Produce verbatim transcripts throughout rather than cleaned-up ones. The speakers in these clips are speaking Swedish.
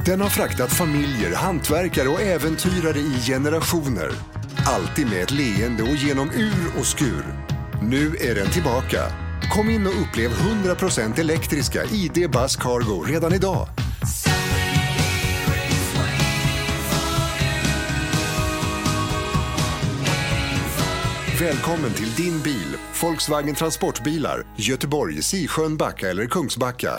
Den har fraktat familjer, hantverkare och äventyrare i generationer. Alltid med ett leende och genom ur och skur. Nu är den tillbaka. Kom in och upplev hundra procent elektriska I D Buzz Cargo redan idag. Välkommen till din bil, Volkswagen Transportbilar, Göteborg, Sisjön, Backa eller Kungsbacka.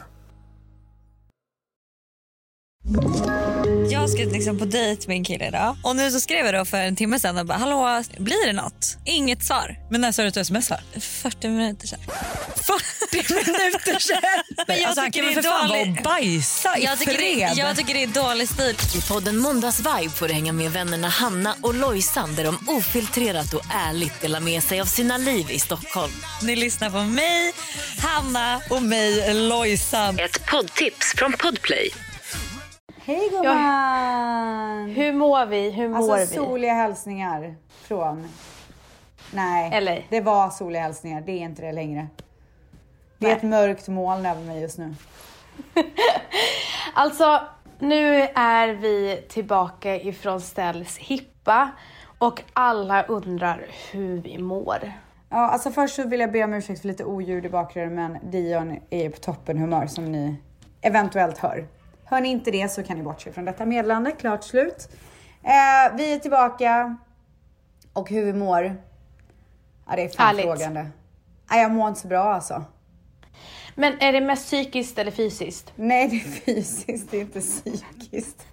Jag ska liksom på dejt med en kille idag. Och nu så skrev jag då för en timme sedan och bara, hallå, blir det något? Inget svar. Men när sa du att du smsar? fyrtio minuter sedan. fyrtio minuter sedan? Men jag alltså, tycker han det är för fan dålig... vara bajsa i jag tycker, fred. det, jag tycker det är dålig stil. I podden Måndagsvibe får du hänga med vännerna Hanna och Lojsan, där de ofiltrerat och ärligt delar med sig av sina liv i Stockholm. Ni lyssnar på mig, Hanna och mig, Lojsan. Ett poddtips från Podplay. Hej gumman! Hur mår vi? Hur mår alltså, vi? soliga hälsningar från... Nej, L A. det var soliga hälsningar. Det är inte det längre. Det är Nej. ett mörkt moln över mig just nu. Alltså, nu är vi tillbaka ifrån Ställs hippa. Och alla undrar hur vi mår. Ja, alltså först så vill jag be om ursäkt för lite oljud i bakgrunden. Men Dion är på toppen humör som ni eventuellt hör. Hör ni inte det så kan ni bortse från detta meddelande. Klart slut. Eh, vi är tillbaka. Och hur vi mår. Ja, det är fan frågande. Ja, jag mår inte så bra alltså. Men är det mest psykiskt eller fysiskt? Nej, det är fysiskt. Det är inte psykiskt.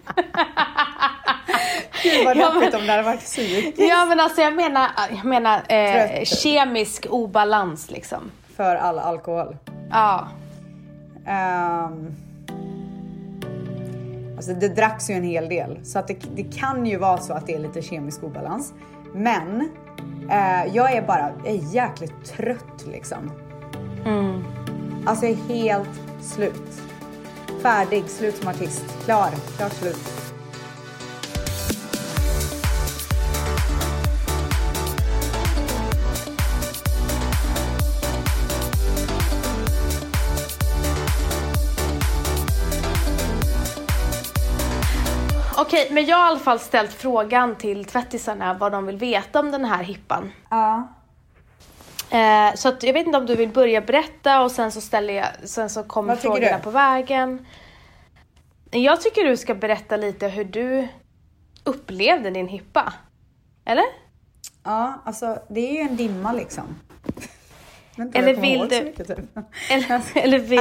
Gud vad Ja, deppigt men- om det hade varit psykiskt. Ja, men alltså jag menar, jag menar eh, Trött. kemisk obalans liksom. För all alkohol. Ja. Um, alltså det dracks ju en hel del. Så att det, det kan ju vara så att det är lite kemisk obalans. Men uh, jag är bara jag är jäkligt trött liksom. Mm. Alltså jag är helt slut. Färdig, slut som artist. Klar, klart slut. Okej, men jag har i alla fall ställt frågan till tvättisarna vad de vill veta om den här hippan. Ja. Eh, så att jag vet inte om du vill börja berätta och sen så ställer jag, sen så kommer Vad tycker frågorna du? på vägen. Jag tycker du ska berätta lite hur du upplevde din hippa. Eller? Ja, alltså det är ju en dimma liksom. Vänta, Eller jag kommer vill ihåg du- så mycket, typ. Eller, eller vill...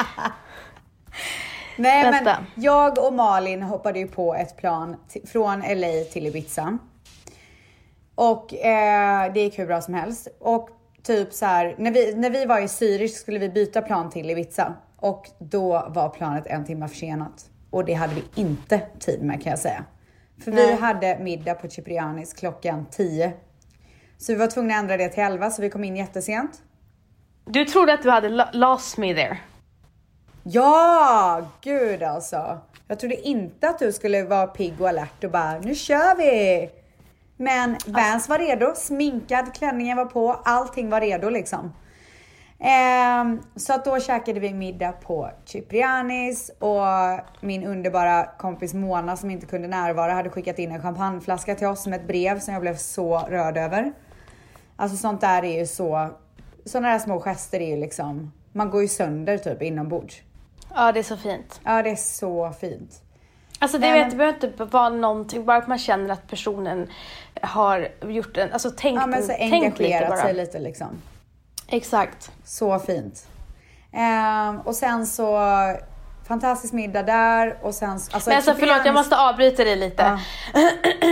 Nej, Vänta. men jag och Malin hoppade ju på ett plan t- från L A till Ibiza. Och eh, det gick hur bra som helst. Och typ så här, när vi, när vi var i Zürich skulle vi byta plan till Ibiza. Och då var planet en timme försenat. Och det hade vi inte tid med, kan jag säga. För vi Nej. hade middag på Ciprianis klockan tio. Så vi var tvungna att ändra det till elva, så vi kom in jättesent. Du trodde att du hade lo- lost me there. Ja, gud alltså. Jag trodde inte att du skulle vara pigg och alert och bara, nu kör vi. Men Vans var redo, sminkad, klänningen var på, allting var redo liksom. Ehm, så att då käkade vi middag på Ciprianis och min underbara kompis Mona som inte kunde närvara hade skickat in en champagneflaska till oss med ett brev som jag blev så rörd över. Alltså sånt där är ju så, sådana där små gester är ju liksom, man går ju sönder typ inombords. Ja, det är så fint. Ja, det är så fint. Alltså det, Nej, vet, det behöver inte vara någonting, bara att man känner att personen har gjort en, alltså tänkt, Ja, men så tänkt lite engagerat bara. sig lite liksom. Exakt. Så fint. Ehm, och sen så fantastisk middag där och sen alltså, Men alltså förlåt, jag måste avbryta dig lite. Ja.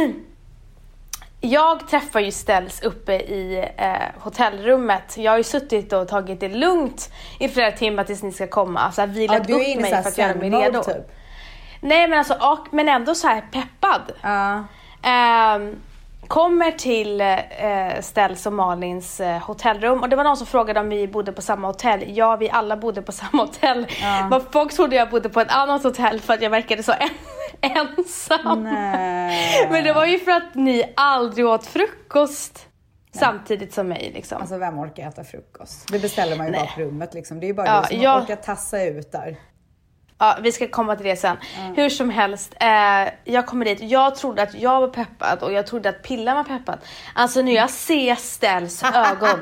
Jag träffar ju Ställs uppe i eh, hotellrummet. Jag har ju suttit och tagit det lugnt i flera timmar tills ni ska komma. Alltså jag har vilat Ja, du är upp inne mig så här för att göra mig zen-mode, redo. typ. Nej men alltså, och, men ändå så här peppad. Ja. Ehm, kommer till eh, Ställs och Malins eh, hotellrum. Och det var någon som frågade om vi bodde på samma hotell. Ja, vi alla bodde på samma hotell. Ja. Men folk trodde jag bodde på ett annat hotell för att jag verkade så en- ensam. Nej. Men det var ju för att ni aldrig åt frukost samtidigt som mig liksom. Alltså vem orkar äta frukost? Det beställer man ju Nej. bara på rummet liksom. Det är ju bara Ja, du som jag- orkar tassa ut där. Ja, vi ska komma till det sen. Mm. Hur som helst, eh, jag kommer dit. Jag trodde att jag var peppad och jag trodde att Pillan var peppad. Alltså när jag ser Stells ögon.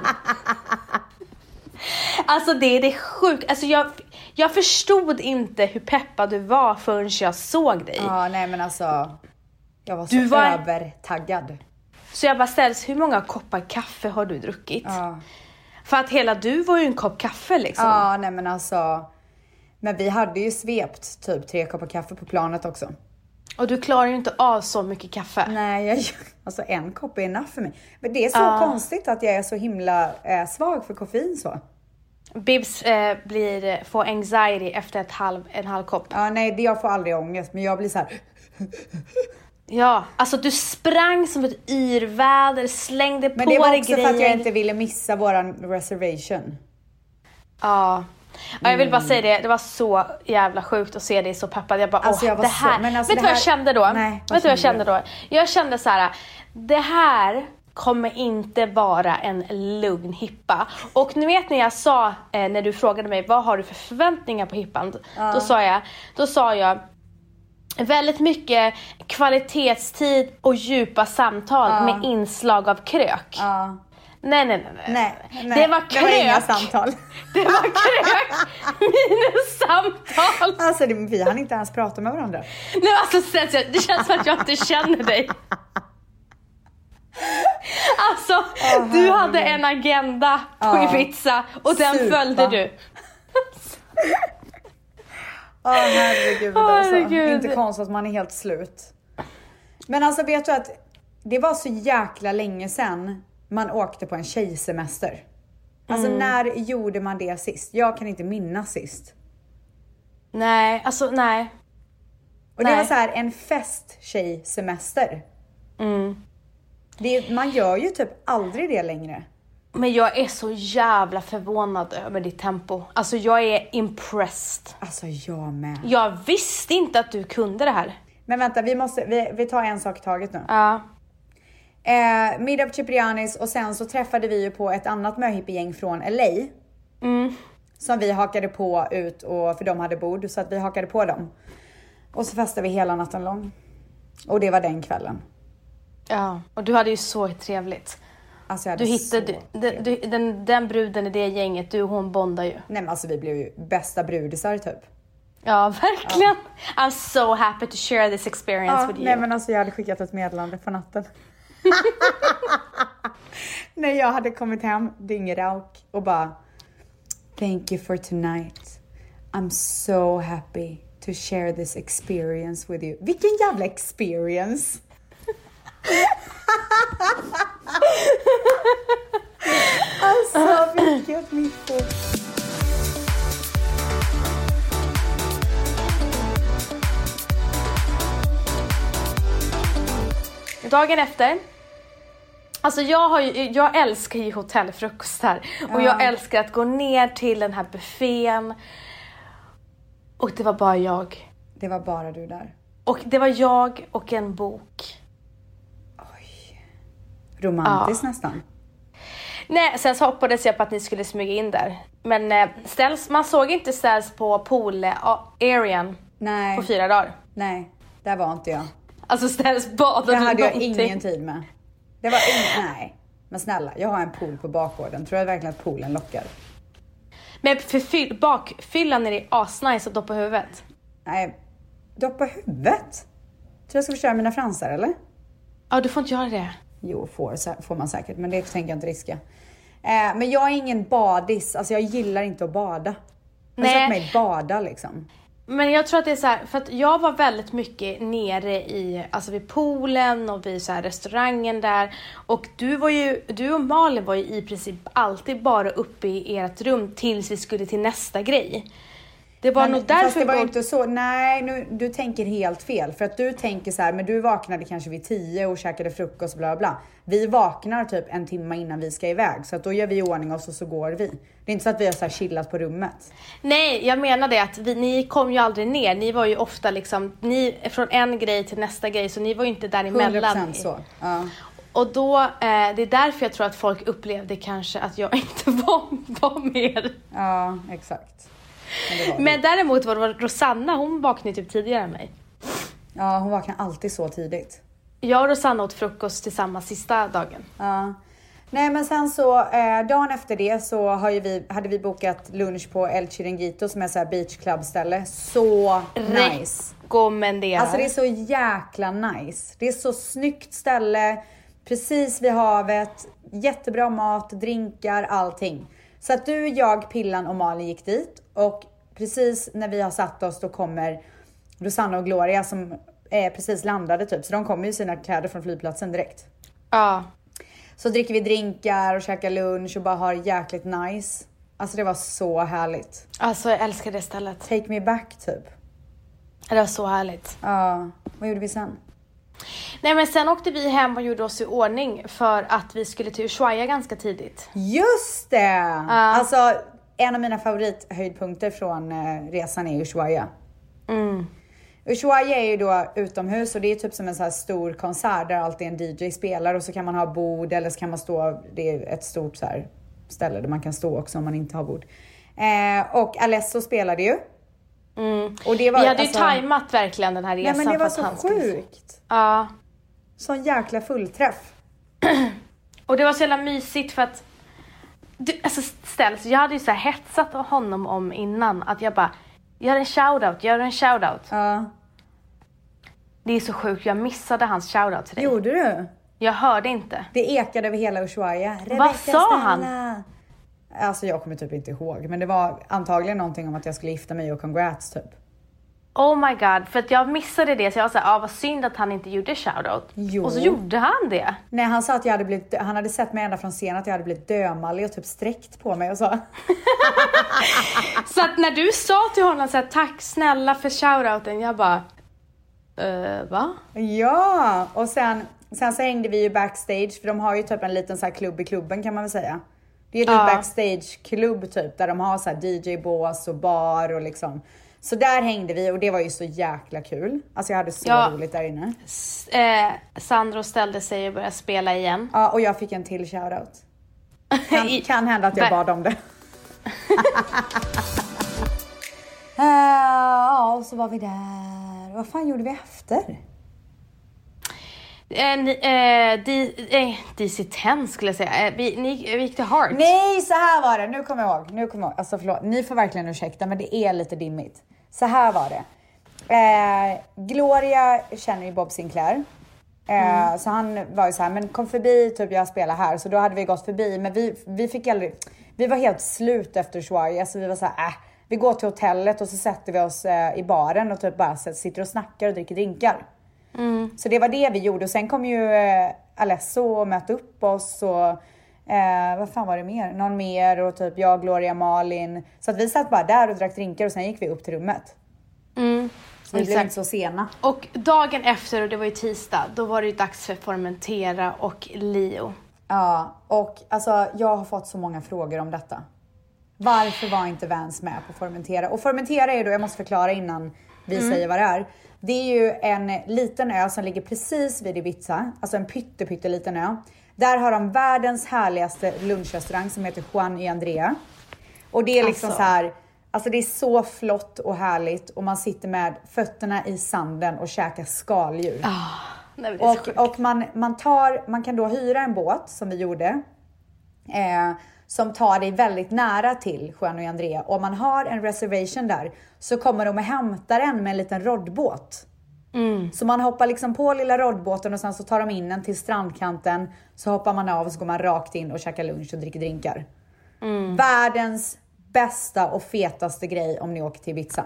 Alltså det är det sjukt. Alltså jag, jag förstod inte hur peppad du var förrän jag såg dig. Ja, nej men alltså. Jag var så du var... övertaggad. Så jag bara ställs, hur många koppar kaffe har du druckit? Ja. För att hela du var ju en kopp kaffe liksom. Ja, nej men alltså. Men vi hade ju svept typ tre koppar kaffe på planet också. Och du klarar ju inte av så mycket kaffe. Nej, jag, alltså en kopp är enough för mig. Men det är så Ja. konstigt att jag är så himla eh, svag för koffein så. Bibs eh, blir, får anxiety efter ett halv, en halv kopp. Ja, nej, det jag får aldrig ångest. Men jag blir så här. Ja, alltså du sprang som ett yrväder, slängde på dig Men det var grejer. också för att jag inte ville missa våran reservation. Ja. Ja, jag vill bara säga det, det var så jävla sjukt att se dig så peppad. Jag bara, Alltså, åh, jag var det här. så- men alltså, vet du det vad jag här- kände då? Nej, vad vet du vad jag kände kände då? Jag kände så här, det här kommer inte vara en lugn hippa. Och nu vet ni, jag sa eh, när du frågade mig, vad har du för förväntningar på hippan? Då sa jag, då sa jag väldigt mycket kvalitetstid och djupa samtal med inslag av krök. Ja. Nej, nej, nej, Nej, nej. Det var krök. Det var inga samtal. Det var krök minus samtal. Alltså, det, vi hann inte ens prata med varandra. Nej, alltså, det känns som att jag inte känner dig. Alltså, oh, du hade en agenda på oh, Ibiza och den super. följde du. Åh, oh, herregud, Åh, alltså. herregud. Inte konstigt att man är helt slut. Men alltså, vet du att det var så jäkla länge sedan man åkte på en tjejsemester. Alltså, Mm. när gjorde man det sist? Jag kan inte minnas sist. Nej, alltså nej. Och det Nej. var så här en festtjejsemester. Mm. Det, man gör ju typ aldrig det längre. Men jag är så jävla förvånad över ditt tempo. Alltså jag är impressed. Alltså, jag med. Jag visste inte att du kunde det här. Men vänta, vi måste, vi, vi tar en sak i taget nu. Ja. Eh, middag på Ciprianis och sen så träffade vi ju på ett annat möhippiegäng från L A. Mm. Som vi hakade på ut, och för de hade bord, så att vi hakade på dem. Och så festade vi hela natten lång. Och det var den kvällen. Ja, och du hade ju så trevligt. Alltså, jag hade Du hittade, så du, du, du, den, den bruden i det gänget, du och hon bondar ju. Nej, men alltså, vi blev ju bästa brudisar typ. Ja, verkligen. I'm so happy to share this experience Ja, with you. nej, men alltså, jag hade skickat ett meddelande på natten. När jag hade kommit hem, dyngerauk, och bara: thank you for tonight. I'm so happy to share this experience with you. Vilken jävla experience! Alltså, vilket mitt. Dagen efter. Alltså jag, har ju, jag älskar ju hotellfrukostar. Och Ja. jag älskar att gå ner till den här buffén. Och det var bara jag. Det var bara du där. Och det var jag och en bok. Romantiskt Ja. nästan. Nej, sen så hoppades jag på att ni skulle smyga in där. Men eh, ställs, man såg inte ställs på pool-arean Nej, på fyra dagar. nej, där var inte jag. Alltså ställs badade Det hade jag någonting. ingen tid med. Det var ing- nej. Men snälla, jag har en pool på bakgården. Tror jag verkligen att poolen lockar? Men för fyll, bakfyllan är det asnice att doppa huvudet. Nej, doppa huvudet? Tror jag ska förstöra mina fransar, eller? Ja, du får inte göra det. Jo, får, sä- får man säkert, men det tänker jag inte riska. Eh, men jag är ingen badis. Alltså, jag gillar inte att bada. Har du Nej. sett mig bada liksom? Men jag tror att det är så här, för att jag var väldigt mycket nere i, alltså vid poolen och vid så här restaurangen där. Och du var ju, du och Malin var ju i princip alltid bara uppe i ert rum tills vi skulle till nästa grej. Det var Men, nog fast därför det var ju vi- inte så. Nej, nu, du tänker helt fel. För att du tänker så här, men du vaknade kanske vid tio och käkade frukost och bla bla. Vi vaknar typ en timme innan vi ska iväg. Så att då gör vi i ordning oss och så går vi. Det är inte så att vi har så här chillat på rummet. Nej, jag menar det att vi, ni kom ju aldrig ner. Ni var ju ofta liksom, ni från en grej till nästa grej, så ni var ju inte hundra däremellan. procent så. Ja. Och då, eh, det är därför jag tror att folk upplevde kanske att jag inte var, var med. Ja, exakt. Men, det var Men däremot var det Rosanna, hon vaknade typ tidigare än mig. Ja, hon vaknar alltid så tidigt. Jag och Rosanna åt frukost tillsammans sista dagen. Ja. Nej, men sen så eh, dagen efter det så har ju vi, hade vi bokat lunch på El Chiringuito som är så här beach club ställe. Så nice. Rekommenderar. Alltså det är så jäkla nice. Det är så snyggt ställe, precis vid havet, jättebra mat, drinkar, allting. Så att du, jag, Pillan och Malin gick dit och precis när vi har satt oss då kommer Rosanna och Gloria som är precis landade typ. Så de kommer ju sina kläder från flygplatsen direkt. Ja. Så dricker vi drinkar och käkar lunch och bara har jäkligt nice. Alltså det var så härligt. Alltså jag älskar det stället. Take me back typ. Det var så härligt. Ja, vad gjorde vi sen? Nej men sen åkte vi hem och gjorde oss i ordning för att vi skulle till Ushuaia ganska tidigt. Just det! Ja. Alltså en av mina favorithöjdpunkter från eh, resan är Ushuaia. Mm. Ushuaia är ju då utomhus och det är typ som en så här stor konsert där alltid en D J spelar och så kan man ha bord eller så kan man stå, det är ett stort så här ställe där man kan stå också om man inte har bord. Eh, och Alesso spelade ju. Mm. Och det var, vi hade alltså, ju tajmat verkligen den här resan. Nej men det var för att så han skulle- sjukt. Ja. Sån jäkla fullträff. Och det var så jävla mysigt för att du, alltså ställs, jag hade ju så här hetsat honom om innan att jag bara gör en shoutout, gör en shoutout. Ja. Det är så sjukt, jag missade hans shoutout till dig. Gjorde du? Jag hörde inte. Det ekade över hela Ushuaia. Vad sa han? Alltså jag kommer typ inte ihåg. Men det var antagligen någonting om att jag skulle gifta mig och congrats typ. Oh my god, för att jag missade det så jag var såhär, ah, vad synd att han inte gjorde shoutout. Jo. Och så gjorde han det. Nej, han sa att jag hade blivit, han hade sett mig ända från scenen att jag hade blivit dömallig och typ sträckt på mig och så. Så att när du sa till honom så här, tack snälla för shoutouten, jag bara, uh, va? Ja, och sen, sen så hängde vi ju backstage för de har ju typ en liten så här klubb i klubben kan man väl säga. Det är ju typ Ja. backstage-klubb typ där de har så här D J-bås och bar och liksom. Så där hängde vi och det var ju så jäkla kul. Alltså jag hade så Ja. roligt där inne. S- eh, Sandro ställde sig och började spela igen. Ja, och jag fick en till shoutout. Kan, I- kan hända att jag Ver- bad om det. Eh, Ja, och så var vi där. Vad fan gjorde vi efter? Eh, ni, eh, D- eh, D C tio skulle jag säga. Eh, vi, ni, vi gick till Heart. Nej, så här var det. Nu kommer jag ihåg. Nu kommer jag ihåg. Alltså förlåt. Ni får verkligen ursäkta, men det är lite dimmigt. Så här var det. Eh, Gloria känner ju Bob Sinclair. Eh, mm. Så han var ju så här, men kom förbi, typ jag spelar här. Så då hade vi gått förbi. Men vi, vi fick aldrig, vi var helt slut efter Ushuaia. Så vi var så här, äh, vi går till hotellet och så sätter vi oss eh, i baren och typ bara sitter och snackar och dricker drinkar. Mm. Så det var det vi gjorde. Och sen kom ju eh, Alesso och mötte upp oss och eh, vad fan var det mer? Någon mer och typ jag, Gloria, Malin. Så att vi satt bara där och drack drinkar och sen gick vi upp till rummet. Mm. Så vi blev inte så sena. Och dagen efter, och det var ju tisdag, då var det ju dags för Formentera och Leo. Ja, och alltså jag har fått så många frågor om detta. Varför var inte Vans med på Formentera? Och Formentera är då, jag måste förklara innan vi mm. säger vad det är. Det är ju en liten ö som ligger precis vid Ibiza. Alltså en pytte, pytte liten ö. Där har de världens härligaste lunchrestaurang som heter Juan y Andrea. Och det är liksom alltså. så här, alltså det är så flott och härligt. Och man sitter med fötterna i sanden och käkar skaldjur. Ah, nej, det är så och sjukt. och man, man, tar, man kan då hyra en båt som vi gjorde. Eh, som tar dig väldigt nära till Juan y Andrea. Och om man har en reservation där så kommer de och hämtar en med en liten roddbåt. Mm. Så man hoppar liksom på lilla roddbåten och sen så tar de in en till strandkanten. Så hoppar man av och så går man rakt in och käkar lunch och dricker drinkar. Mm. Världens bästa och fetaste grej om ni åker till Ibiza.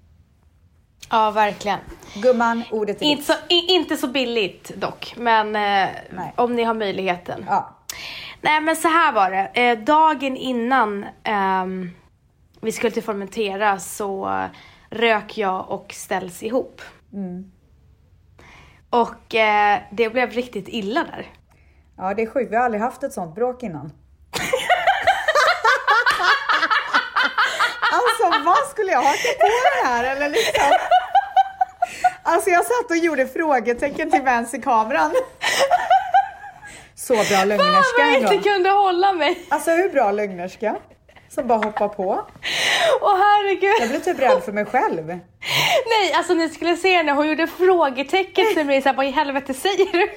Ja, verkligen. Gumman, ordet är Inte så, i, inte så billigt dock, men eh, om ni har möjligheten. Ja. Nej, men så här var det. Eh, dagen innan eh, vi skulle till Formentera så eh, rök jag och ställs ihop. Mm. Och eh, det blev riktigt illa där. Ja, det är sjukt. Vi har aldrig haft ett sånt bråk innan. Alltså, vad skulle jag haka på det här? Eller liksom? Alltså, jag satt och gjorde frågetecken till Vans i kameran. Så bra lögnerska. Fan, jag inte kunde hålla mig. Alltså, hur bra lögnerska? Som bara hoppar på. Åh herregud. Jag blev typ rädd för mig själv. Nej, alltså ni skulle se när hon gjorde frågetecken till mig. Så här, vad i helvete säger du?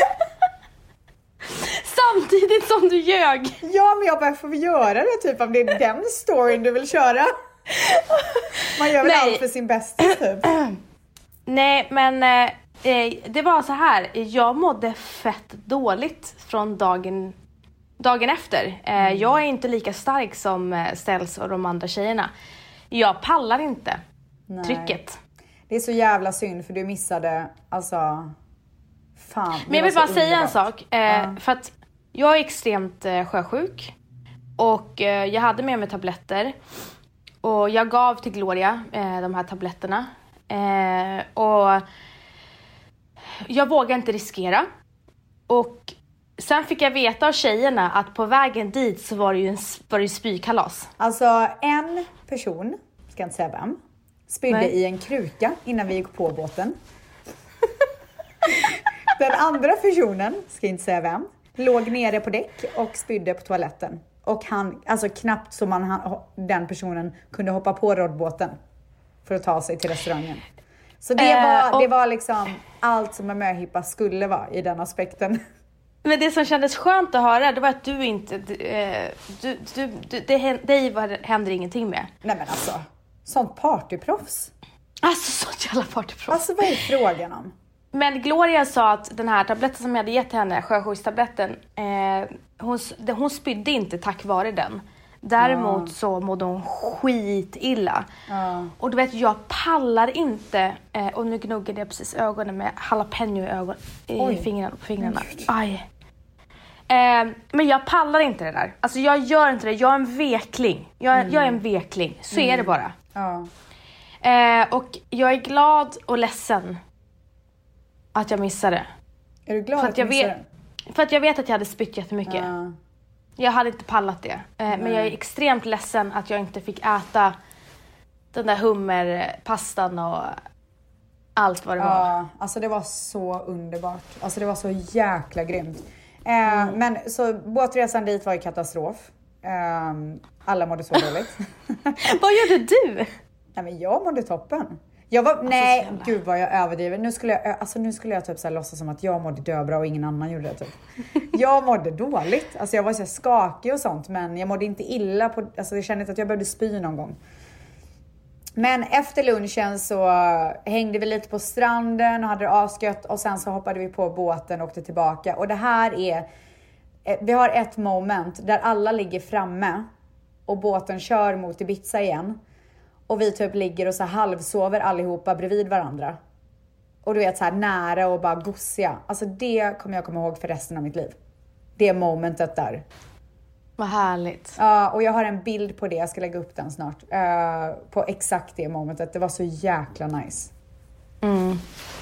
Samtidigt som du ljög. Ja, men jag bara får göra det typ om det är den storyn du vill köra. Man gör väl Nej. allt för sin bästa typ. Nej, men eh, det var så här. Jag mådde fett dåligt från dagen, dagen efter. Eh, mm. Jag är inte lika stark som eh, Ställs och de andra tjejerna. Jag pallar inte Nej. trycket. Det är så jävla synd för du missade, alltså... Fan, men jag vill bara säga underbart. en sak. Eh, ja. För att jag är extremt eh, sjösjuk. Och eh, jag hade med mig tabletter. Och jag gav till Gloria eh, de här tabletterna. Eh, och jag vågade inte riskera. Och sen fick jag veta av tjejerna att på vägen dit så var det ju en var det spykalas. Alltså en person, ska inte säga vem, spydde Nej. i en kruka innan vi gick på båten. Den andra personen, ska inte säga vem, låg nere på däck och spydde på toaletten. Och han, alltså knappt så man, den personen kunde hoppa på roddbåten för att ta sig till restaurangen. Så det Eh, var, och- det var liksom allt som en möhippa skulle vara i den aspekten. Men det som kändes skönt att höra, det var att du inte... Du, eh, du, du, du, det, hän- dig var- händer ingenting med. Nej men alltså, sånt partyproffs. Alltså sånt jävla partyproffs. Alltså vad är frågan om? Men Gloria sa att den här tabletten som jag hade gett henne, sjösjukstabletten, eh, hon, hon spydde inte tack vare den. Däremot så mådde hon skitilla. Ja. Och du vet, jag pallar inte, eh, och nu gnuggade jag precis ögonen med jalapeno i, ögon, i Oj. fingrarna, på fingrarna. Aj. Eh, men jag pallar inte det där. Alltså jag gör inte det, jag är en vekling. Jag, Mm. jag är en vekling, så är det bara. Ja. Eh, och jag är glad och ledsen att jag missade. Är du glad För att att du jag missade vet, för att jag vet att jag hade spytt jättemycket. Ja. Jag hade inte pallat det. Eh, men jag är extremt ledsen att jag inte fick äta den där hummerpastan och allt vad det var. Ja, alltså det var så underbart. Alltså det var så jäkla grymt. Eh, Mm. Men så båtresan dit var ju katastrof. Eh, alla mådde så dåligt. Vad gjorde du? Nej men jag mådde toppen. Jag var, nej, så jävla- gud vad jag överdriver. Nu skulle jag, alltså nu skulle jag typ så här låtsas som att jag mådde döbra och ingen annan gjorde det typ. Jag mådde dåligt. Alltså jag var så här skakig och sånt, men jag mådde inte illa på, alltså jag kände inte att jag behövde spy någon gång. Men efter lunchen så hängde vi lite på stranden och hade det asgött och sen så hoppade vi på båten och åkte tillbaka. Och det här är, eh, vi har ett moment där alla ligger framme och båten kör mot Ibiza igen. Och vi typ ligger och så halvsover allihopa bredvid varandra. Och du vet så här nära och bara gossiga. Alltså det kommer jag komma ihåg för resten av mitt liv. Det momentet där. Vad härligt. Ja, och jag har en bild på det. Jag ska lägga upp den snart. Uh, på exakt det momentet. Det var så jäkla nice. Mm.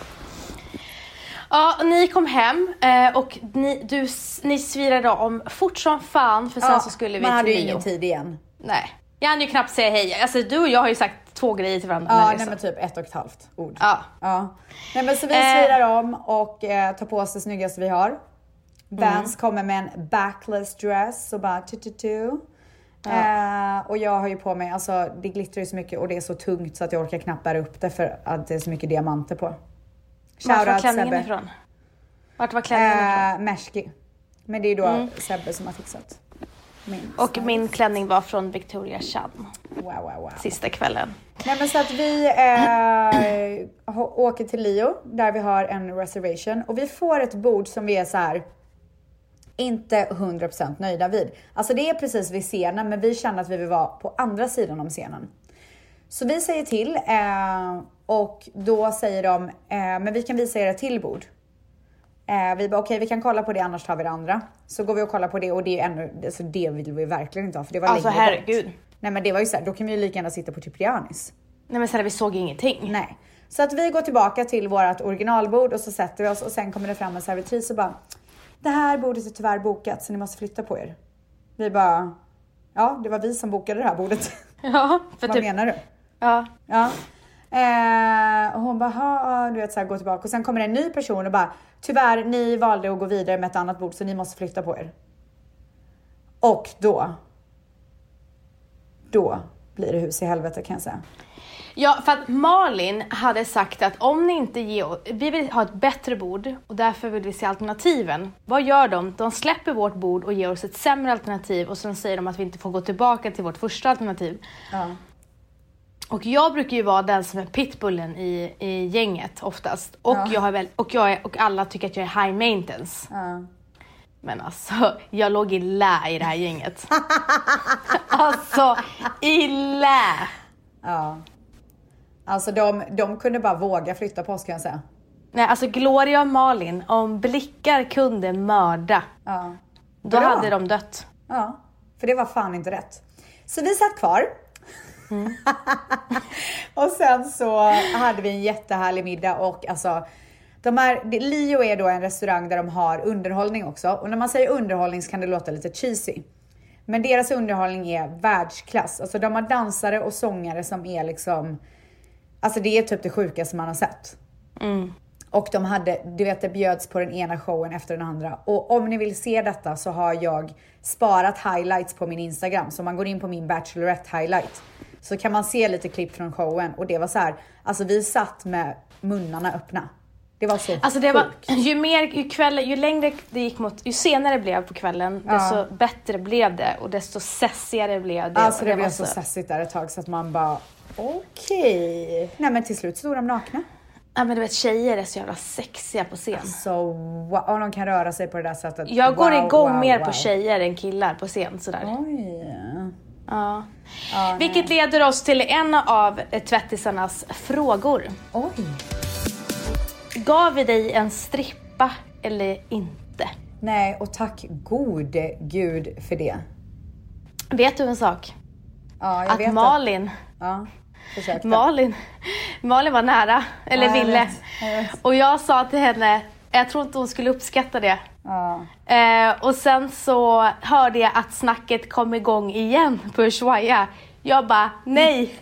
Ja, ni kom hem eh, och ni, du, ni svirade om fort som fan. För sen Ja, så skulle vi man hade till ju Rio. ingen tid igen. Nej, jag hann ju knappt säga hej. Alltså du och jag har ju sagt två grejer till varandra. Ja, den här nej, resan. men typ ett och ett halvt ord. Ja. Ja. Nej, men så vi Eh. svirar om och eh, tar på oss det snyggaste vi har. Vans kommer med en backless dress och bara tu-tu-tu. Eh, och jag har ju på mig, alltså det glittrar ju så mycket och det är så tungt så att jag orkar knappt bära upp det för att det är så mycket diamanter på. Vart var Shoutout klänningen Sebbe. ifrån? Vart var klänningen ifrån? Eh, Märski. Men det är då mm. Sebbe som har fixat. Min Och style. min klänning var från Victoria Chan. Wow, wow, wow. Sista kvällen. Nej men så att vi eh, å- åker till Leo där vi har en reservation och vi får ett bord som vi är så här inte hundra procent nöjda vid. Alltså det är precis vid scenen men vi känner att vi vill vara på andra sidan om scenen. Så vi säger till eh, och då säger de eh, men vi kan visa er ett till bord. Eh, vi bara okej okay, vi kan kolla på det annars tar vi det andra. Så går vi och kollar på det och det är ännu, alltså det vill vi verkligen inte ha för det var Alltså längre herregud. bort. Nej men det var ju så här, då kan vi ju lika gärna sitta på Ciprianis. Nej men sen vi såg ingenting. Nej. Så att vi går tillbaka till vårt originalbord och så sätter vi oss och sen kommer det fram en servitris och bara det här bordet är tyvärr bokat så ni måste flytta på er. Vi bara ja, det var vi som bokade det här bordet. Ja, för Vad typ. menar du? Ja. Ja. Eh, och hon bara ha, du vet så här gå tillbaka och sen kommer det en ny person och bara tyvärr ni valde att gå vidare med ett annat bord så ni måste flytta på er. Och då då blir det hus i helvete kan jag säga. Ja, för att Malin hade sagt att om ni inte ger... Vi vill ha ett bättre bord och därför vill vi se alternativen. Vad gör de? De släpper vårt bord och ger oss ett sämre alternativ och sen säger de att vi inte får gå tillbaka till vårt första alternativ. Ja. Och jag brukar ju vara den som är pitbullen i, i gänget oftast. Och, Ja. jag har väl, och, jag är, och alla tycker att jag är high maintenance. Ja. Men alltså, jag låg i lä i det här gänget. Alltså, i lä. Ja. Alltså de, de kunde bara våga flytta på oss kan jag säga. Nej, alltså Gloria och Malin, om blickar kunde mörda, Ja. då Bra. hade de dött. Ja, för det var fan inte rätt. Så vi satt kvar. Mm. Och sen så hade vi en jättehärlig middag och alltså de här, Lio är då en restaurang där de har underhållning också. Och när man säger underhållning så kan det låta lite cheesy. Men deras underhållning är världsklass. Alltså de har dansare och sångare som är liksom... Alltså det är typ det sjukaste man har sett. Mm. Och de hade, du vet det bjöds på den ena showen efter den andra. Och om ni vill se detta så har jag sparat highlights på min Instagram. Så man går in på min Bachelorette highlight. Så kan man se lite klipp från showen. Och det var så här, alltså vi satt med munnarna öppna. Det var så Alltså det var, sjukt. ju mer, ju kvällen, ju längre det gick mot, ju senare det blev på kvällen, Ja. desto bättre blev det. Och desto sessigare blev det. Alltså det var blev så sessigt där ett tag så att man bara, okej. Nej men till slut stod de nakna. Ja men du vet, tjejer är så jävla sexiga på scen. Så wow, och de kan röra sig på det där sättet. Jag går Wow, igång wow, mer wow. på tjejer än killar på scen sådär. Oj. Ja. Ja, Vilket leder oss till en av eh, tvättisarnas frågor. Oj. Gav vi dig en strippa eller inte? Nej, och tack gode gud för det. Vet du en sak? Ja, jag Att vet Malin, Att, ja, försökte. Malin, Malin var nära, eller Ja, jag ville. vet, jag vet. Och jag sa till henne, jag tror inte hon skulle uppskatta det. Ja. Eh, och sen så hörde jag att snacket kom igång igen på Ushuaia. Jag bara, nej.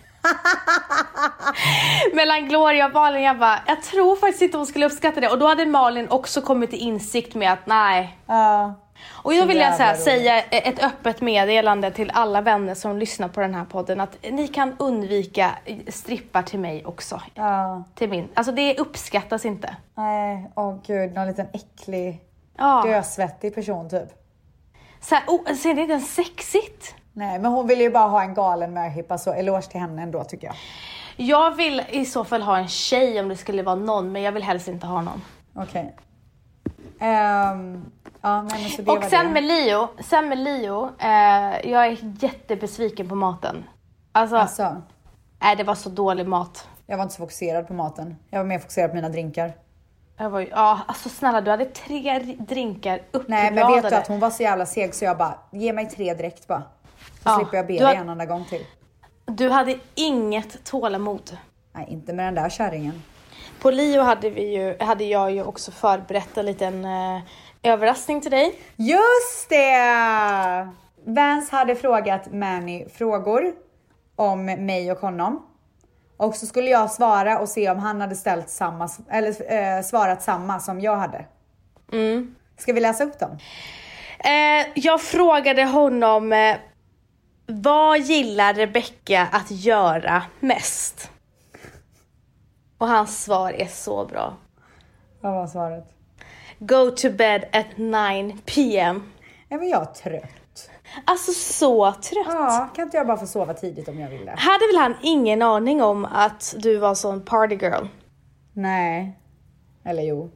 Mellan Gloria och Malin, jag bara, jag tror faktiskt inte hon skulle uppskatta det. Och då hade Malin också kommit till insikt med att nej. Ja. Och då Så vill jag så här, jävla säga ett öppet meddelande till alla vänner som lyssnar på den här podden. Att ni kan undvika strippar till mig också. Ja. Till min. Alltså det uppskattas inte. Nej, åh gud, någon liten äcklig, Ja. dösvettig person typ. Så här, oh, ser det inte ens sexigt? Nej, men hon vill ju bara ha en galen möhippa, så eloge till henne ändå tycker jag. Jag vill i så fall ha en tjej om det skulle vara någon, men jag vill helst inte ha någon. Okej. Ehm, ja, nej, men så det Och var sen det. med Leo, sen med Leo, eh, jag är jättebesviken på maten. Alltså, Alltså, nej, det var så dålig mat. jag var inte så fokuserad på maten. Jag var mer fokuserad på mina drinkar. Jag var ju, ja, alltså snälla, du hade tre drinkar uppradade. Nej, men vet du att hon var så jävla seg så jag bara, ge mig tre direkt bara. Så Ja, slipper jag be du dig har- en andra gång till. Du hade inget tålamod. Nej, inte med den där kärringen. På Leo hade, vi ju, hade jag ju också förberett en liten eh, överraskning till dig. Just det! Vance hade frågat Manny frågor om mig och honom. Och så skulle jag svara och se om han hade ställt samma, eller eh, svarat samma som jag hade. Mm. Ska vi läsa upp dem? Eh, jag frågade honom, eh, vad gillar Rebecca att göra mest? Och hans svar är så bra. Vad var svaret? Go to bed at nine p m. Ja, men jag är trött. Alltså så trött. Ja, kan inte jag bara få sova tidigt om jag vill det? Hade väl han ingen aning om att du var sån party girl? Nej. Eller jo.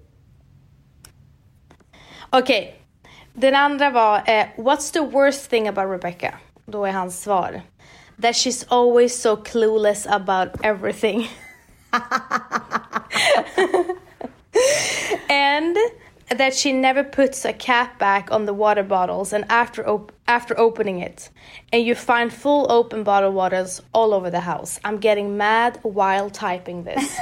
Okej. Den andra var, eh, what's the worst thing about Rebecca? Då är hans svar, that she's always so clueless about everything. And that she never puts a cap back on the water bottles and after op- after opening it. And you find full open bottle waters all over the house. I'm getting mad while typing this.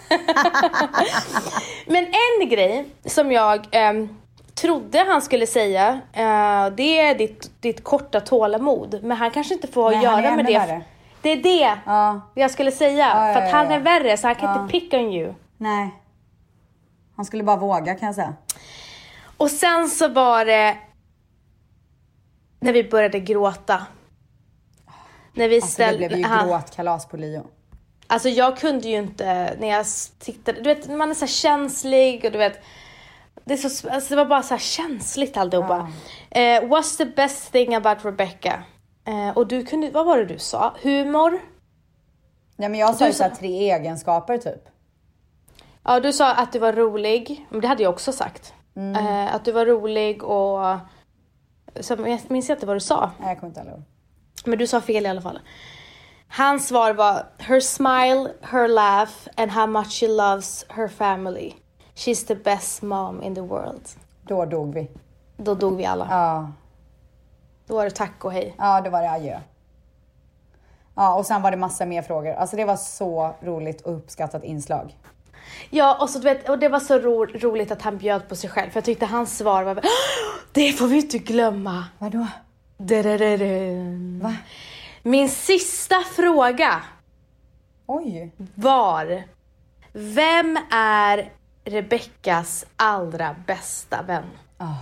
Men en grej som jag ehm, trodde han skulle säga, eh, det är ditt, ditt korta tålamod. Men han kanske inte får Nej, han är göra med ännu det. värre. Det är det Ja. jag skulle säga. Ja, ja, för att han ja, ja. är värre så han kan Ja. inte pick on you. Nej. Han skulle bara våga kan jag säga. Och sen så var det när vi började gråta. När vi Alltså det ställ... blev ju han- gråtkalas på Leo. Alltså jag kunde ju inte när jag tittade, du vet man är så här känslig och du vet det, är så, alltså det var bara så här känsligt alltihopa. Ja. Eh, what's the best thing about Rebecca? Eh, och du kunde, vad var det du sa? Humor? Ja, men jag sa ju sa- så här tre egenskaper typ. Ja, du sa att du var rolig, men det hade jag också sagt. Mm. Eh, att du var rolig och så jag minns inte vad du sa. Nej, jag kommer inte ihåg. Men du sa fel i alla fall. Hans svar var her smile, her laugh and how much she loves her family. She's the best mom in the world. Då dog vi. Då dog vi alla. Ja, Då var det tack och hej. ja då var det adjö. Ja, och sen var det massa mer frågor. Alltså det var så roligt och uppskattat inslag. Ja, och, så, du vet, och det var så ro, roligt att han bjöd på sig själv. För jag tyckte hans svar var... Det får vi inte glömma. Vadå? Da-da-da-da. Va? Min sista fråga Oj. var... Vem är Rebeckas allra bästa vän? Oh.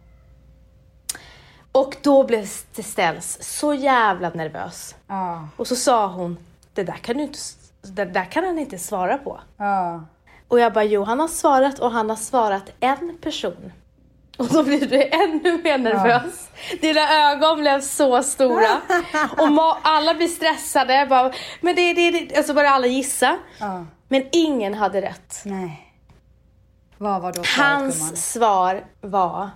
Och då blev Ställs så jävla nervös. Ja. Och så sa hon, det där kan du inte, det där kan han inte svara på. Ja. Och jag bara, jo han har svarat och han har svarat en person. Och då blir du ännu mer nervös. Ja. Dina ögon blev så stora. Och ma- alla blir stressade. Bara, men det, det, det. Alltså bara alla gissa. Ja. Men ingen hade rätt. Nej. Vad var då svaret, Hans gumman? svar var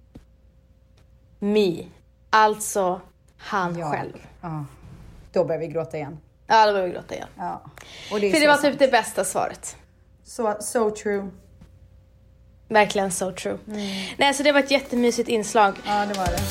Me. Alltså han Ja. själv. Ja. Då började vi gråta igen. Ja, då var vi gråta igen. Ja. Och det är För så det var sant. typ det bästa svaret. Så, so true. Verkligen so true. Mm. Nej, så det var ett jättemysigt inslag. Ja, det var det.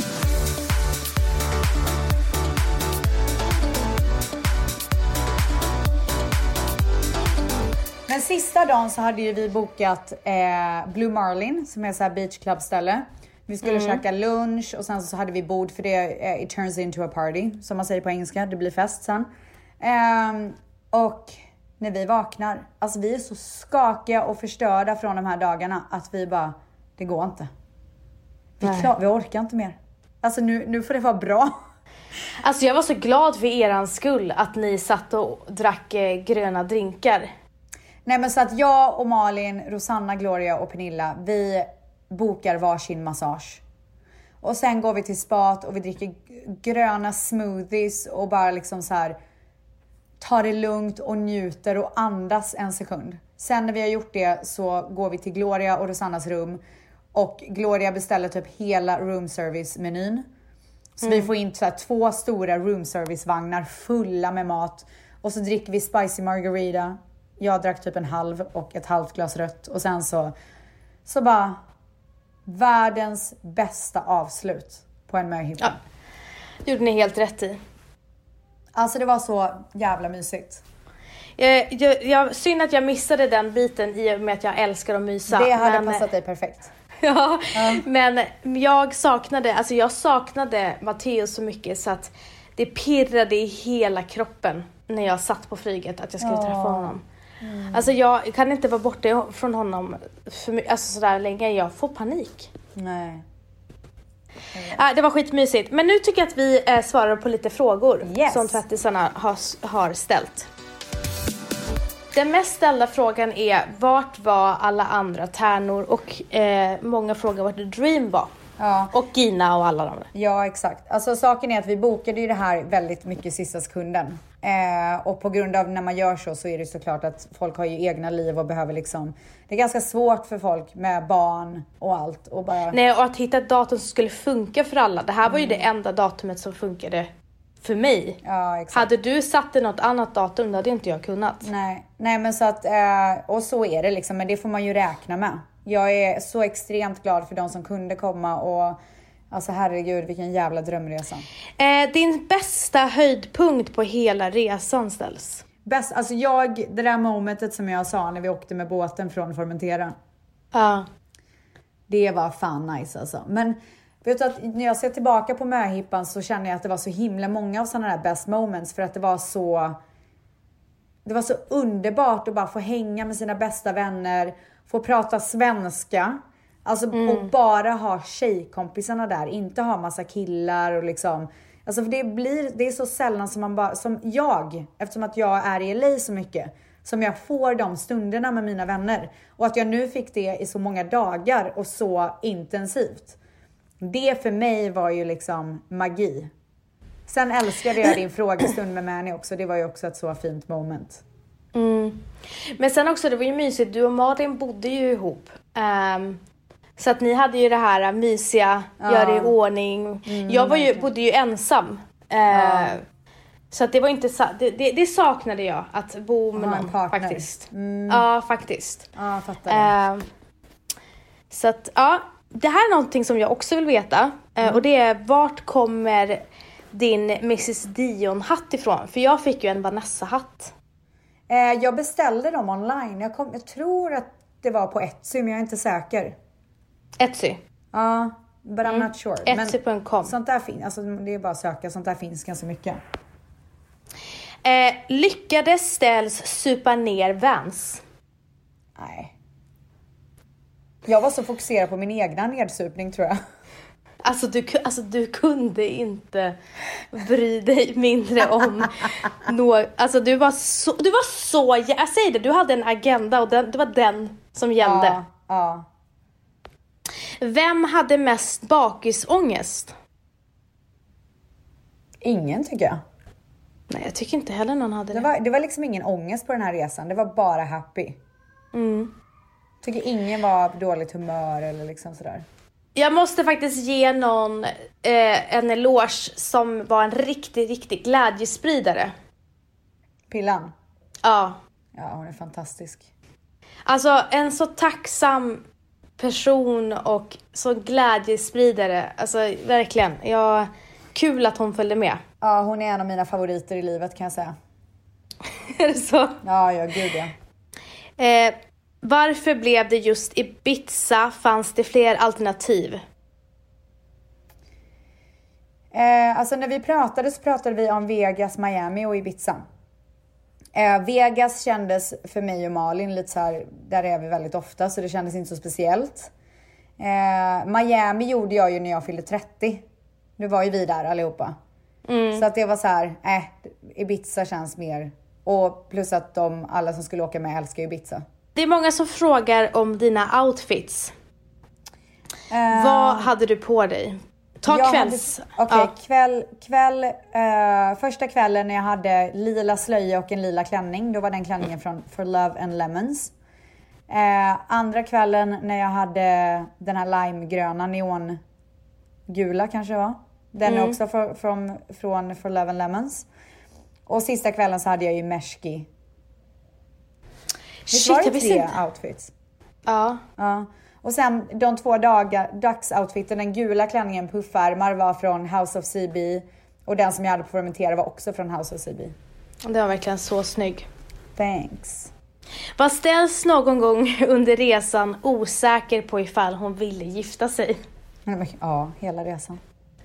Men sista dagen så hade ju vi bokat eh, Blue Marlin som är så här beach club ställe. Vi skulle mm. käka lunch och sen så hade vi bord för det eh, it turns into a party som man säger på engelska. Det blir fest sen. Eh, och när vi vaknar, alltså vi är så skakiga och förstörda från de här dagarna att vi bara, det går inte. Vi, klar, vi orkar inte mer. Alltså nu, nu får det vara bra. Alltså jag var så glad för eran skull att ni satt och drack eh, gröna drinkar. Nej men så att jag och Malin, Rosanna, Gloria och Pernilla, vi bokar varsin massage. Och sen går vi till spat och vi dricker gröna smoothies och bara liksom så här tar det lugnt och njuter och andas en sekund. Sen när vi har gjort det så går vi till Gloria och Rosannas rum. Och Gloria beställer typ hela room service-menyn. Så mm. vi får in så här två stora room service-vagnar fulla med mat. Och så dricker vi spicy margarita. Jag drack typ en halv och ett halvt glas rött. Och sen så, så bara världens bästa avslut på en möhippa. Ja, det gjorde ni helt rätt i. Alltså det var så jävla mysigt. Jag, jag, jag, synd att jag missade den biten i och med att jag älskar att mysa. Det hade men, passat dig perfekt. Ja, Mm. men jag saknade, alltså jag saknade Matteo så mycket så att det pirrade i hela kroppen när jag satt på flyget att jag skulle Ja. träffa honom. Mm. Alltså jag kan inte vara borta från honom för, my- alltså sådär länge, jag får panik. Nej. Ah, det var skitmysigt. Men nu tycker jag att vi eh, svarar på lite frågor Yes. som tvättisarna har, har ställt. Den mest ställda frågan är vart var alla andra tärnor och eh, många frågar vart The Dream var. Ja. Och Gina och alla de där. Ja, exakt. Alltså saken är att vi bokade ju det här väldigt mycket sista sekunden. Eh, och på grund av när man gör så så är det såklart att folk har ju egna liv och behöver liksom... Det är ganska svårt för folk med barn och allt. Och bara... Nej, och att hitta ett datum som skulle funka för alla. Det här var ju det enda datumet som funkade för mig. Ja, exakt. Hade du satt i något annat datum, då hade inte jag kunnat. Nej, nej men så att... Eh, och så är det liksom, men det får man ju räkna med. Jag är så extremt glad för de som kunde komma och... Alltså herregud, vilken jävla drömresa. Eh, din bästa höjdpunkt på hela resan ställs. Bäst, alltså jag, det där momentet som jag sa när vi åkte med båten från Formentera. Ja. Det var fan nice alltså. Men vet du att när jag ser tillbaka på möhippan så känner jag att det var så himla många av sådana där best moments. För att det var så... Det var så underbart att bara få hänga med sina bästa vänner. Få prata svenska. Alltså mm. och bara ha tjejkompisarna där. Inte ha massa killar och liksom... Alltså för det blir, det är så sällan som man bara, som jag, eftersom att jag är i L A så mycket, som jag får de stunderna med mina vänner. Och att jag nu fick det i så många dagar och så intensivt. Det för mig var ju liksom magi. Sen älskade jag din frågestund med Manny också. Det var ju också ett så fint moment. Mm. Men sen också, det var ju mysigt. Du och Malin bodde ju ihop. Um, så att ni hade ju det här mysiga, ja. Gör i ordning. Mm, jag var ju, bodde ju ensam. Uh, ja. Så att det var inte det, det, det saknade jag, att bo med Aha, någon faktiskt. Mm. Ja, faktiskt. Ja, fattar uh, Så att, ja. Det här är någonting som jag också vill veta. Mm. Och det är, vart kommer din missus Dion-hatt ifrån? För jag fick ju en Vanessa-hatt. Eh, jag beställde dem online. Jag, kom, jag tror att det var på Etsy, men jag är inte säker. Etsy? Ja, but I'm mm. not sure. Etsy punkt com. Sånt där finns, alltså det är bara att söka. Sånt där finns ganska mycket. Eh, lyckades ställs supa ner Vans? Nej. Jag var så fokuserad på min egna nedsupning, tror jag. Alltså du, alltså du kunde inte bry dig mindre om något. Alltså du var så, du var så, jag säger det, du hade en agenda och den, det var den som gällde. Ja, ja. Vem hade mest bakisångest? Ingen, tycker jag. Nej, jag tycker inte heller någon hade det. Det var, det var liksom ingen ångest på den här resan. Det var bara happy. Mm. Tycker ingen var på dåligt humör eller liksom sådär. Jag måste faktiskt ge någon eh, en eloge som var en riktig, riktig glädjespridare. Pillan? Ja. Ja, hon är fantastisk. Alltså en så tacksam person och så glädjespridare. Alltså verkligen. Jag, kul att hon följde med. Ja, hon är en av mina favoriter i livet, kan jag säga. Är det så? Ja, ja, gud ja. Eh, varför blev det just Ibiza? Fanns det fler alternativ? Eh, alltså när vi pratade så pratade vi om Vegas, Miami och Ibiza. Eh, Vegas kändes för mig och Malin lite så här, där är vi väldigt ofta, så det kändes inte så speciellt. Eh, Miami gjorde jag ju när jag fyllde trettio. Nu var ju vi där allihopa. Mm. Så att det var så här, eh, Ibiza känns mer. Och plus att de, alla som skulle åka med älskar Ibiza. Det är många som frågar om dina outfits. Uh, Vad hade du på dig? Ta kvälls... Okej, okay, ja. kväll... kväll uh, första kvällen när jag hade lila slöja och en lila klänning. Då var den klänningen från For Love and Lemons. Uh, andra kvällen när jag hade den här limegröna neongula kanske var. Den mm. är också för, från, från For Love and Lemons. Och sista kvällen så hade jag ju meshki. Shit, var det tre inte. outfits? Ja. Ja. Och sen de två dagar, dagsoutfiten, den gula klänningen puffärmar var från House of C B. Och den som jag hade på fermentera var också från House of C B. Det var verkligen så snygg. Thanks. Vad ställs någon gång under resan osäker på ifall hon ville gifta sig? Ja, hela resan.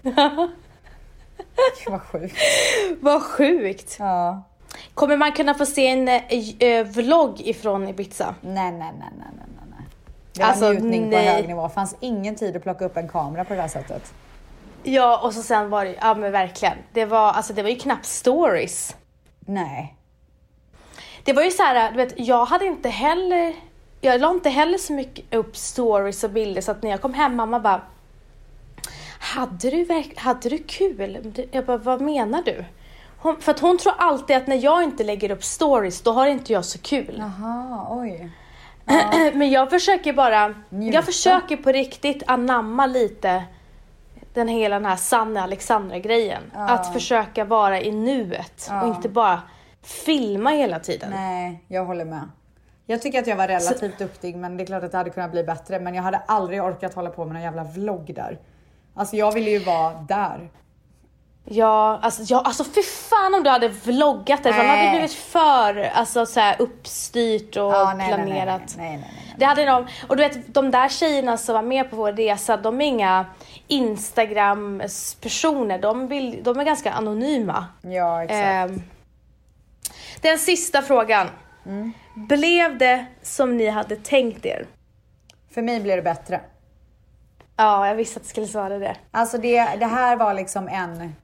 Vad sjukt. Vad sjukt. Ja. Kommer man kunna få se en äh, vlogg ifrån Ibiza? Nej, nej, nej, nej, nej, nej. Det var alltså, njutning nej. på hög nivå. Det fanns ingen tid att plocka upp en kamera på det här sättet. Ja, och så sen var det, ja men verkligen. Det var, alltså det var ju knappt stories. Nej. Det var ju så här, du vet, jag hade inte heller, jag la inte heller så mycket upp stories och bilder, så att när jag kom hem, mamma bara, hade du, verk- hade du kul? Jag bara, vad menar du? Hon, för att hon tror alltid att när jag inte lägger upp stories, då har inte jag så kul. Jaha, oj. Ja. Men jag försöker bara, Njuta. jag försöker på riktigt anamma lite den hela den här Sanne Alexandra-grejen. Ja. Att försöka vara i nuet ja. och inte bara filma hela tiden. Nej, jag håller med. Jag tycker att jag var relativt så... duktig, men det är klart att det hade kunnat bli bättre. Men jag hade aldrig orkat hålla på med en jävla vlogg där. Alltså jag ville ju vara där. Ja, alltså, ja, alltså fy fan om du hade vloggat det. För det hade blivit för alltså, så här, uppstyrt och ja, nej, planerat. Nej, nej, nej, nej, nej, nej. Det hade de, och du vet, de där tjejerna som var med på vår resa, de är inga Instagram-personer. De, vill, de är ganska anonyma. Ja, exakt. Eh, den sista frågan. Mm. Blev det som ni hade tänkt er? För mig blev det bättre. Ja, jag visste att du skulle svara det. Alltså det, det här var liksom en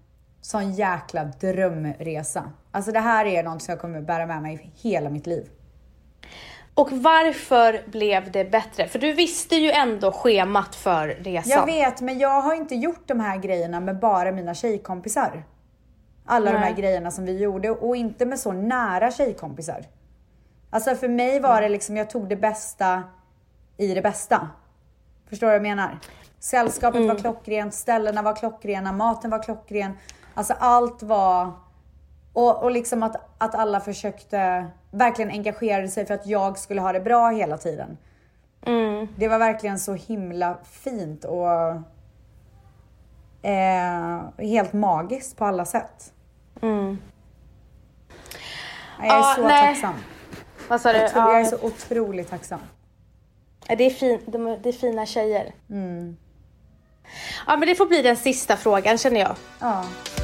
sån jäkla drömresa. Alltså det här är något som jag kommer bära med mig hela mitt liv. Och varför blev det bättre? För du visste ju ändå schemat för resan. Jag vet, men jag har inte gjort de här grejerna med bara mina tjejkompisar. Alla Nej. de här grejerna som vi gjorde. Och inte med så nära tjejkompisar. Alltså för mig var det liksom, jag tog det bästa i det bästa. Förstår du vad jag menar? Sällskapet mm. var klockrent, ställena var klockrena, maten var klockren. Alltså allt var... Och, och liksom att, att alla försökte verkligen engagera sig för att jag skulle ha det bra hela tiden. Mm. Det var verkligen så himla fint och eh, helt magiskt på alla sätt. Mm. Jag är ah, så nej. tacksam. Vad sa du? Jag, tror, ah. jag är så otroligt tacksam. Det är, fin, de, det är fina tjejer. Mm. Ja, men det får bli den sista frågan, känner jag. Ja.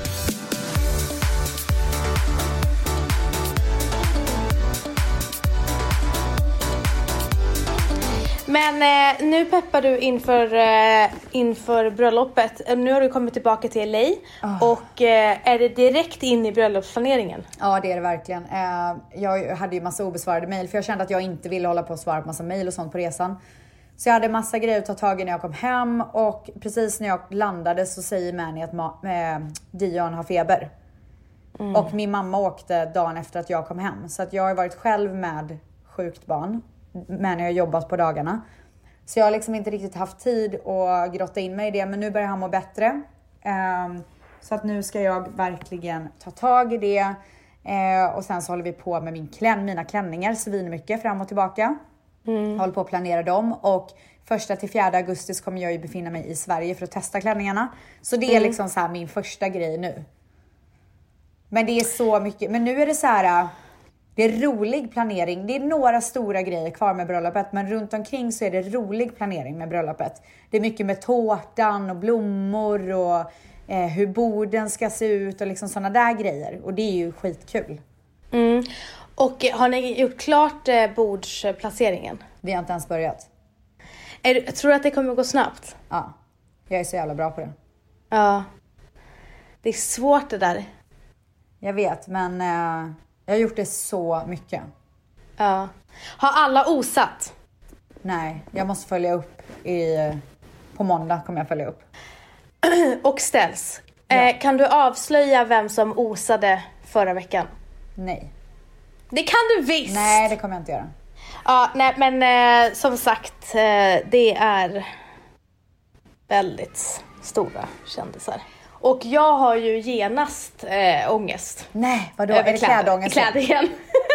Men eh, nu peppar du inför, eh, inför bröllopet. Nu har du kommit tillbaka till L A. Oh. Och eh, är det direkt in i bröllopsplaneringen? Ja, det är det verkligen. Eh, jag hade ju massa obesvarade mejl. För jag kände att jag inte ville hålla på och svara på massa mejl och sånt på resan. Så jag hade massa grejer att ta tag i när jag kom hem. Och precis när jag landade så säger Manny att ma- eh, Dion har feber. Mm. Och min mamma åkte dagen efter att jag kom hem. Så att jag har varit själv med sjukt barn. Men jag har jobbat på dagarna. Så jag har liksom inte riktigt haft tid att grotta in mig i det. Men nu börjar han må bättre. Um, så att nu ska jag verkligen ta tag i det. Uh, och sen så håller vi på med min klän, mina klänningar. Svin mycket fram och tillbaka. Mm. Håller på att planera dem. Och första till fjärde augusti kommer jag ju befinna mig i Sverige för att testa klänningarna. Så det är mm. liksom så här min första grej nu. Men det är så mycket. Men nu är det så här... Det är rolig planering. Det är några stora grejer kvar med bröllopet. Men runt omkring så är det rolig planering med bröllopet. Det är mycket med tårtan och blommor. Och eh, hur borden ska se ut. Och liksom sådana där grejer. Och det är ju skitkul. Mm. Och har ni gjort klart eh, bordsplaceringen? Vi har inte ens börjat. Är, tror du att det kommer gå snabbt? Ja. Jag är så jävla bra på det. Ja. Det är svårt det där. Jag vet, men... Eh... Jag har gjort det så mycket. Ja. Har alla osatt? Nej, jag måste följa upp i, på måndag kommer jag följa upp. Och ställs. Ja. Eh, kan du avslöja vem som osade förra veckan? Nej. Det kan du visst! Nej, det kommer jag inte göra. Ja, nej, men eh, som sagt, eh, det är väldigt stora kändisar. Och jag har ju genast äh, ångest. Nej, vadå? Är det klädångest? Klädingen.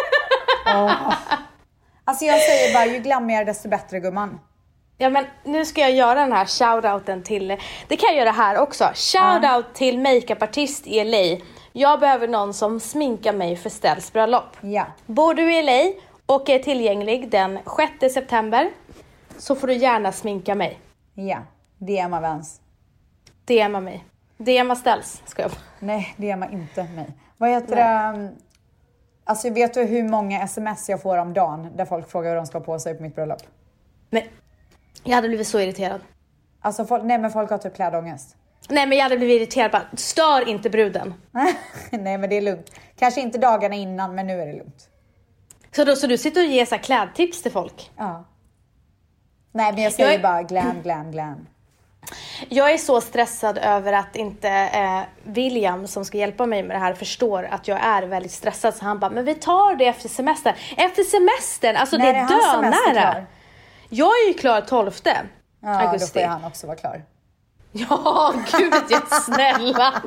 oh. Alltså jag säger bara, ju glammigare desto bättre, gumman. Ja, men nu ska jag göra den här shoutouten till... Det kan jag göra här också. Shoutout uh. till makeupartist i L A. Jag behöver någon som sminkar mig för Stells bröllop. Ja. Bor du i L A och är tillgänglig den sjätte september så får du gärna sminka mig. Ja, D M-a Vans. D M-a mig. D M-a Ställs, ska jag. Nej, D M-a inte mig. Vad heter det? Alltså vet du hur många sms jag får om dagen där folk frågar hur de ska på sig på mitt bröllop? Nej, jag hade blivit så irriterad. Alltså, folk, nej men folk har typ klädångest. Nej, men jag hade blivit irriterad. Bara, stör inte bruden. Nej, men det är lugnt. Kanske inte dagarna innan, men nu är det lugnt. Så, då, så du sitter och ger så här klädtips till folk? Ja. Nej, men jag säger jag är... bara glam, glam, glam. Jag är så stressad över att inte eh, William som ska hjälpa mig med det här förstår att jag är väldigt stressad. Så han bara, men vi tar det efter semestern. Efter semestern, alltså när det är dönära. Jag är ju klar tolfte ja, augusti. Då får han också vara klar. Ja, gud jag snälla.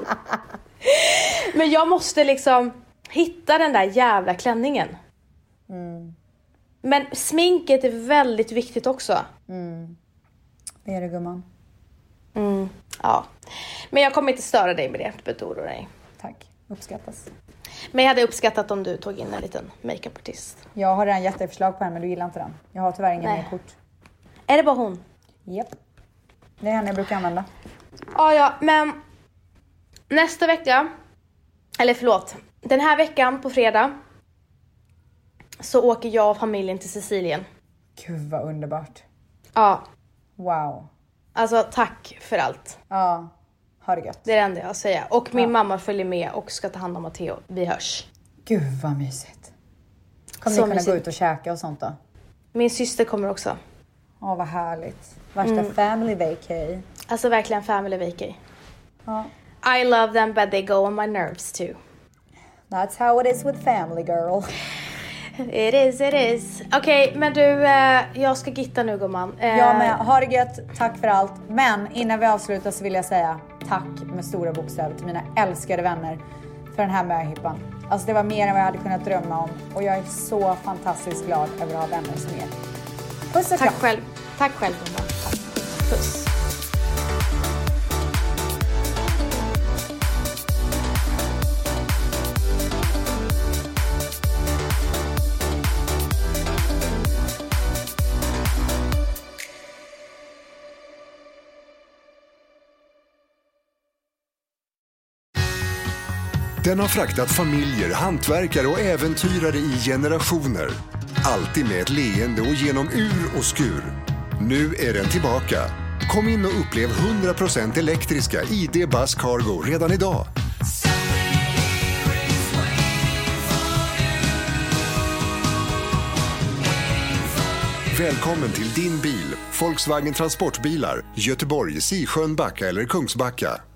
Men jag måste liksom hitta den där jävla klänningen. Mm. Men sminket är väldigt viktigt också. Mm. Det är det, gumman. Mm, ja. Men jag kommer inte störa dig med det, du behöver oroa dig. Tack, uppskattas. Men jag hade uppskattat om du tog in en liten makeupartist. Jag har redan gett dig förslag på henne, men du gillar inte den. Jag har tyvärr ingen mer kort. Är det bara hon? Japp. Det är henne jag brukar använda. Ja, ja, men nästa vecka, eller förlåt, den här veckan på fredag så åker jag och familjen till Sicilien. Gud vad underbart. Ja. Wow. Alltså tack för allt. Ja. Ha det gött. Det är det enda jag säger. Och min ja. mamma följer med och ska ta hand om Matteo. Vi hörs. Gud vad mysigt. Kommer Så ni kunna mysigt. gå ut och käka och sånt då? Min syster kommer också. Åh, vad härligt. Värsta mm. family vacay. Alltså verkligen family vacay. Ja. I love them but they go on my nerves too. That's how it is with family, girl. It is, it is. Okej, okay, men du, eh, jag ska gitta nu, gumman. Eh, ja, men ha det gött. Tack för allt. Men innan vi avslutar så vill jag säga tack med stora bokstäver till mina älskade vänner för den här möhippan. Alltså det var mer än vad jag hade kunnat drömma om. Och jag är så fantastiskt glad över att ha vänner som er. Puss och tack själv. Tack själv, gumman. Puss. Den har fraktat familjer, hantverkare och äventyrare i generationer. Alltid med ett leende och genom ur och skur. Nu är den tillbaka. Kom in och upplev hundra procent elektriska I D Buzz Cargo redan idag. Välkommen till din bil. Volkswagen Transportbilar. Göteborg, Sisjön, Backa eller Kungsbacka.